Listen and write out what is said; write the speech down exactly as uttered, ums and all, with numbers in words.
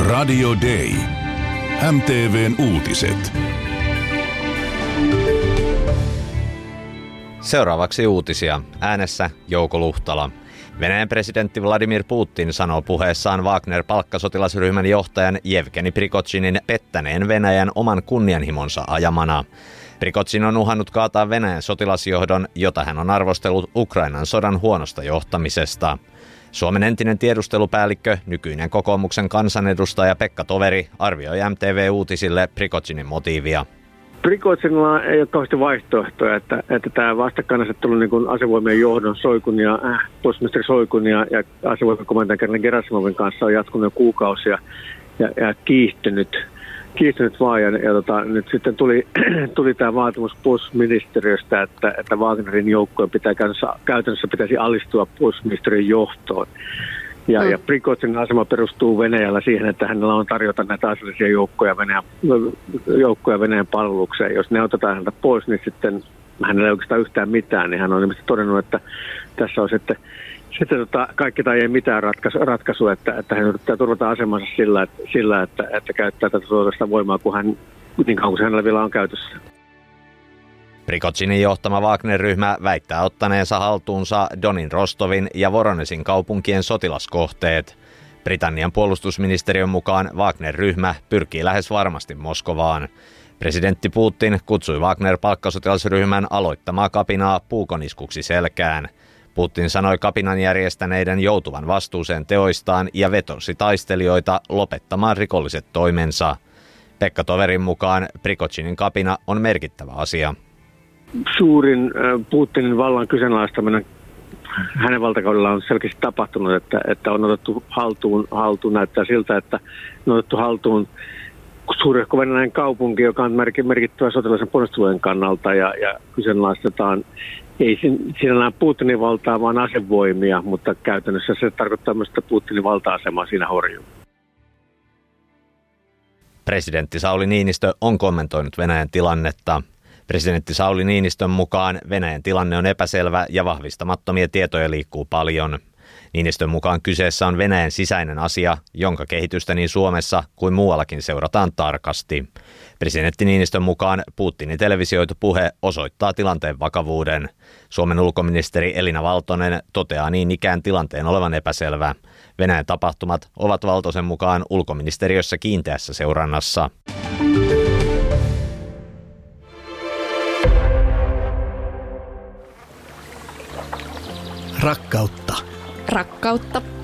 Radio Day. M T V:n uutiset. Seuraavaksi uutisia. Äänessä Jouko Luhtala. Venäjän presidentti Vladimir Putin sanoo puheessaan Wagner-palkkasotilasryhmän johtajan Jevgeni Prigozhinin pettäneen Venäjän oman kunnianhimonsa ajamana. Prigozhin on uhannut kaataa Venäjän sotilasjohdon, jota hän on arvostellut Ukrainan sodan huonosta johtamisesta. Suomen entinen tiedustelupäällikkö, nykyinen kokoomuksen kansanedustaja Pekka Toveri arvioi M T V-uutisille Prigozhinin motiivia. Prigozhinilla ei ole kauheasti vaihtoehtoja, että, että tämä vastakkainasettelu niin kuin asevoimien johdon Soikun ja äh, puolustusministeri Soikun ja, ja asevoimien komentajan Kernen Gerasimovin kanssa on jatkunut jo kuukausia ja, ja kiihtynyt, kiihtynyt vaan. Ja, ja tota, nyt sitten tuli, tuli tämä vaatimus puolustusministeriöstä, että, että Wagnerin joukkojen pitää käytännössä, käytännössä pitäisi alistua puolustusministeriön johtoon. Ja, mm. ja Prigozhinin asema perustuu Venäjällä siihen, että hänellä on tarjota näitä aseellisia joukkoja Venäjän, joukkoja Venäjän palvelukseen. Jos ne otetaan häneltä pois, niin sitten hänellä ei oikeastaan yhtään mitään. Niin hän on ilmeisesti todennut, että tässä on sitten, sitten tota, kaikki tai ei mitään ratkaisu, ratkaisu että, että hän yrittää turvata asemansa sillä, että, sillä, että, että käyttää tätä tuotosta voimaa, kun hän, niin kauan kuin hänellä vielä on käytössä. Prigozhinin johtama Wagner-ryhmä väittää ottaneensa haltuunsa Donin, Rostovin ja Voronesin kaupunkien sotilaskohteet. Britannian puolustusministeriön mukaan Wagner-ryhmä pyrkii lähes varmasti Moskovaan. Presidentti Putin kutsui Wagner-palkkasotilasryhmän aloittamaa kapinaa puukoniskuksi selkään. Putin sanoi kapinan järjestäneiden joutuvan vastuuseen teoistaan ja vetosi taistelijoita lopettamaan rikolliset toimensa. Pekka Toverin mukaan Prigozhinin kapina on merkittävä asia. Suurin Putinin vallan kyseenalaistaminen hänen valtakaudellaan on selkeästi tapahtunut, että, että on otettu haltuun, haltuun, näyttää siltä, että on otettu haltuun suurehko Venäjän kaupunki, joka on merkittävä sotilaisen ponnistelujen kannalta ja, ja kyseenalaistetaan ei sinällään Putinin valtaa, vaan asevoimia, mutta käytännössä se tarkoittaa myös, että Putinin valta-asemaa siinä horjuu. Presidentti Sauli Niinistö on kommentoinut Venäjän tilannetta. Presidentti Sauli Niinistön mukaan Venäjän tilanne on epäselvä ja vahvistamattomia tietoja liikkuu paljon. Niinistön mukaan kyseessä on Venäjän sisäinen asia, jonka kehitystä niin Suomessa kuin muuallakin seurataan tarkasti. Presidentti Niinistön mukaan Putinin televisioitu puhe osoittaa tilanteen vakavuuden. Suomen ulkoministeri Elina Valtonen toteaa niin ikään tilanteen olevan epäselvä. Venäjän tapahtumat ovat Valtosen mukaan ulkoministeriössä kiinteässä seurannassa. Rakkautta. Rakkautta.